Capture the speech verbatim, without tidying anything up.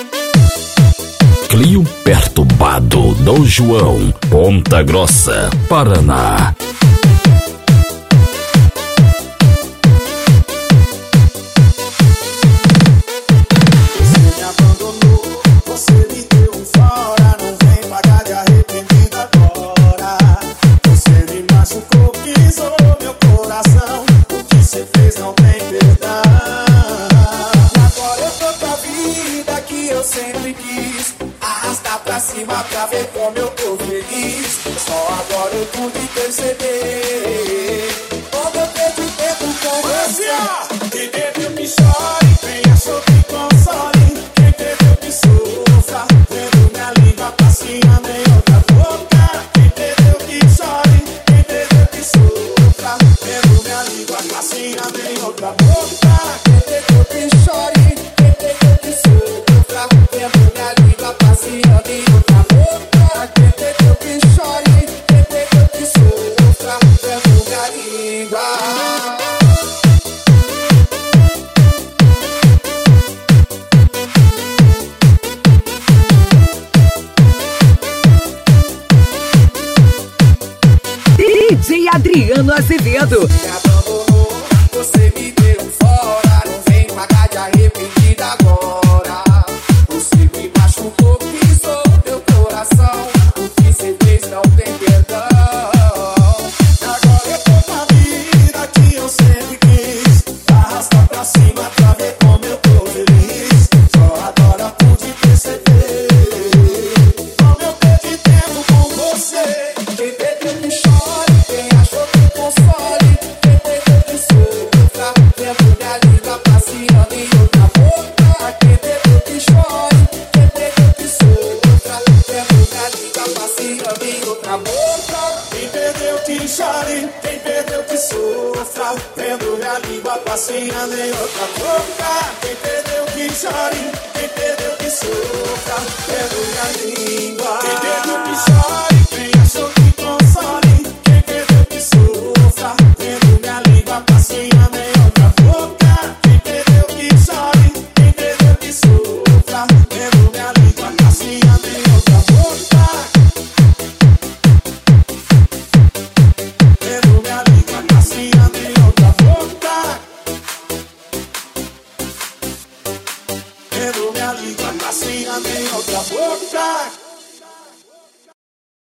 Clio Perturbado do João, Ponta Grossa, Paraná. Você me abandonou, você me deu um fora. Não vem pagar de arrependido agora. Você me machucou, pisou meu coração. O que você fez não tem perdão. Agora eu tô com a vida que eu sempre quis. Arrasta pra cima pra ver como eu tô feliz. Só agora eu pude perceber como eu perdi tempo com você. Quem bebeu que chore, quem achou que console. Quem bebeu que sofra, vendo minha língua passeando em outra boca. Quem bebeu que chore, quem bebeu que sofra, vendo minha língua passeando em outra boca. Quem bebeu que chore, quem bebeu que sofra, vendo minha língua passeando em outra boca. Quem bebeu que chore, quem bebeu que sofra, vendo minha língua. D J Adriano Azevedo. Me abandonou, você me deu fora. Não vem pagar de arrependida agora. Você me machucou, pisou meu coração. O que você fez não tem perdão. Agora eu tô com a vida que eu sempre quis. Arrasta pra cima pra ver como eu tô feliz. Só agora pude perceber como eu perdi tempo com você. Quem perdeu que chore, quem achou que console. Quem perdeu que sofra, vendo minha língua passeando em outra boca. Quem perdeu que chore, quem perdeu que sofra, vendo minha língua passeando em outra boca. Quem perdeu que chore, quem perdeu que sofra, vendo minha língua passeando em outra boca. Quem perdeu que chore, quem perdeu que sofra, vendo minha língua. Quem perdeu que chore, quem achou que console.